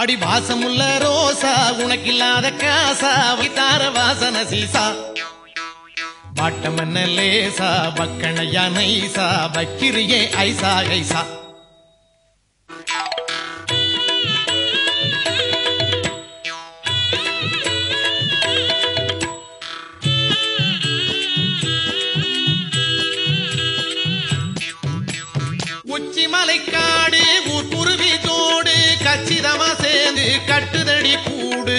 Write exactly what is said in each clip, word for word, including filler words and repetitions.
அடி வாசமுள்ள ரோசா உனக்கில்லாத காசா வைத்தார வாசன சீசா பாட்டமன்ன லேசா பக்கணையா நைசா பக்கிரியே ஐசா ஐசா மலைக்காடு ஊர் குருவி தோடு கச்சிதமா சேர்ந்து கட்டுதடி கூடு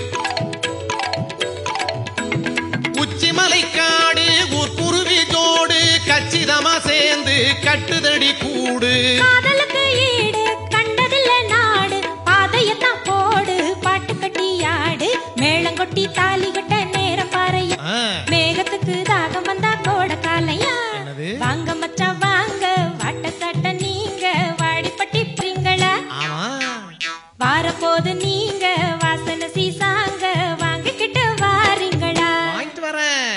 உச்சி மலைக்காடு ஊர் குருவி தோடு கச்சிதமா சேர்ந்து கட்டுதடி கூடு காதலுக்கு ஈடு கண்டதில்ல நாடு பாதையத்தான் போடு பாட்டு கட்டி ஆடு மேளங்கொட்டி தாலி கட்ட நேரம் பாறையா மேகத்துக்கு தாகம் வந்தா கோட காலையா வாங்க மச்சான் வாங்க வாட்ட சாட்ட நீங்க வாடிப்பட்டி பிரிங்களா வாரப்போது நீங்க வாசன சீசாங்க வாங்கிக்கிட்டு வாரீங்களா வாங்கிட்டு வரேன்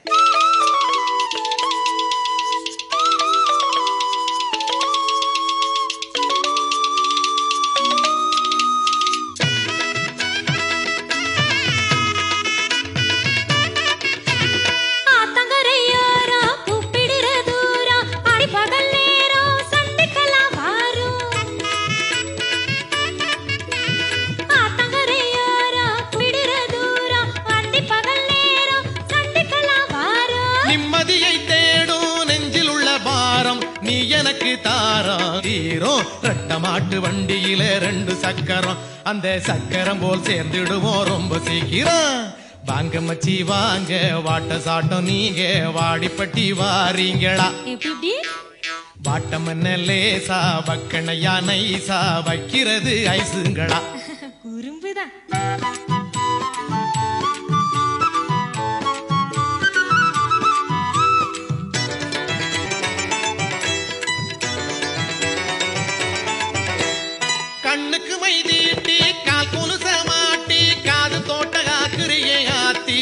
நீ எனக்கு தாரா தீரோ ரெட்ட மாட்டு வண்டியில ரெண்டு சக்கரம் அந்த சக்கரம் போல் சேர்ந்துடுவோம் ரொம்ப சீக்கிரம் வாங்க மச்சி வாங்க வாட்ட சாட்டம் நீங்க வாடிப்பட்டி வாரீங்களா வாட்டமன்ன லேசா பக்கணையா நைசா வைக்கிறது ஐசுங்களா குறும்புதான் கண்ணுக்கு மை தீட்டி கால் கொலுச மாட்டி காது தோட்ட காக்கிரியை ஆத்தி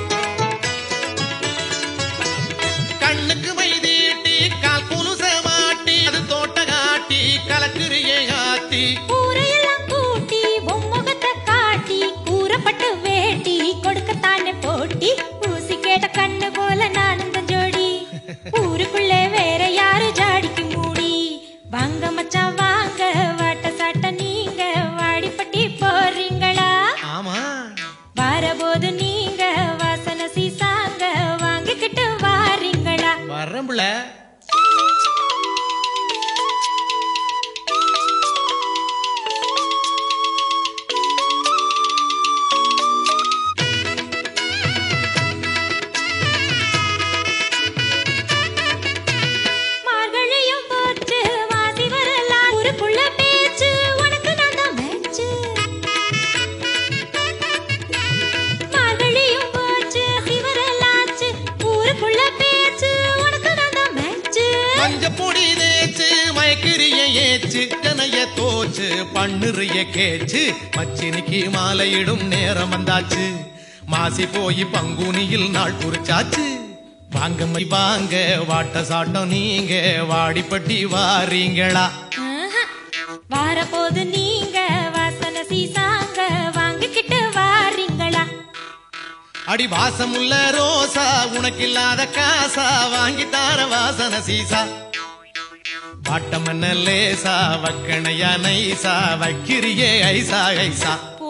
கண்ணுக்கு மை தீட்டி கால் கொலுச மாட்டி அது தோட்ட காட்டி கலக்கிரியை ஆத்தி ஊரையெல்லாம் கூட்டி பொம்முகத்தை காட்டி கூறப்பட்டு வேட்டி கொடுக்கத்தானே போட்டி ஊசி கேட்ட கண்ணு போல நானும் ஜோடி ஊருக்குள்ளே வேற யாரு ஜாடிக்கு மூடி வாங்க மச்சான் வாங்க வாட்ட சாட்ட நீங்க வாடிப்பட்டி போறீங்களா ஆமா வரபோது நீங்க வாசன சீசாங்க வாங்கிக்கிட்டு வாரீங்களா வரம்புல பொடி தேச்சு மயக்கிரிய ஏச்சு ஜனைய தோச்சு பண்ணுறிய கேச்சு மச்சினிக்கு மாலையிடும் நேரம் வந்தாச்சு மாசி போய் பங்குனியில் நாள் குறிச்சாச்சு வாங்க மை வாங்க வாட்ட சாட்டம் நீங்க வாடிப்பட்டி வாரீங்களா வாரப்போது நீங்க வாசன சீசாங்க வாங்கிக்கிட்டு வாரீங்களா அடி வாசமுள்ள ரோசா உனக்கில்லாத காசா வாங்கி தார வாசன சீசா பாட்டமன்ன லேசா வக்கணையா நைசா வைக்கிரியே ஐசா ஐசா